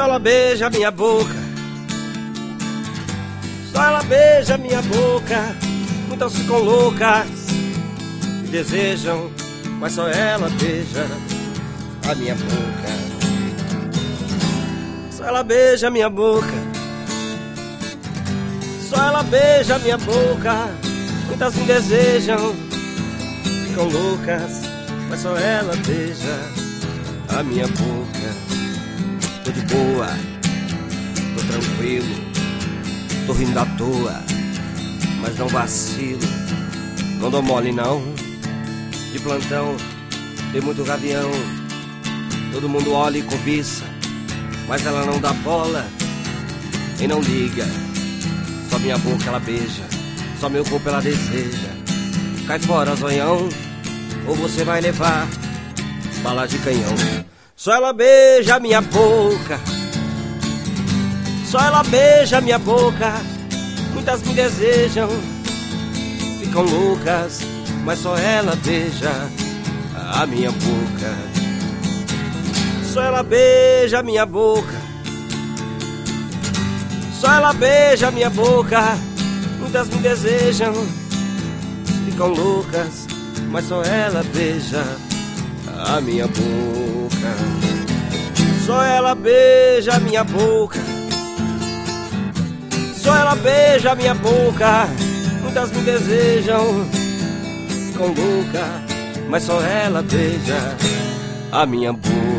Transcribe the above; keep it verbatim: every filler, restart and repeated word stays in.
Só ela beija minha boca, só ela beija minha boca. Muitas ficam loucas e desejam, mas só ela beija a minha boca. Só ela beija minha boca, só ela beija minha boca. Muitas me desejam, ficam loucas, mas só ela beija a minha boca. Tô de boa, tô tranquilo, tô rindo à toa, mas não vacilo, não dou mole não. De plantão, tem muito gavião, todo mundo olha e cobiça, mas ela não dá bola e não liga. Só minha boca ela beija, só meu corpo ela deseja. Cai fora, zoião, ou você vai levar bala de canhão. Só ela beija minha boca, só ela beija minha boca. Muitas me desejam, ficam loucas, mas só ela beija a minha boca. Só ela beija minha boca, só ela beija minha boca. Muitas me desejam, ficam loucas, mas só ela beija a minha boca. Só ela beija minha boca, só ela beija minha boca. Muitas me desejam, ficam loucas, mas só ela beija a minha boca.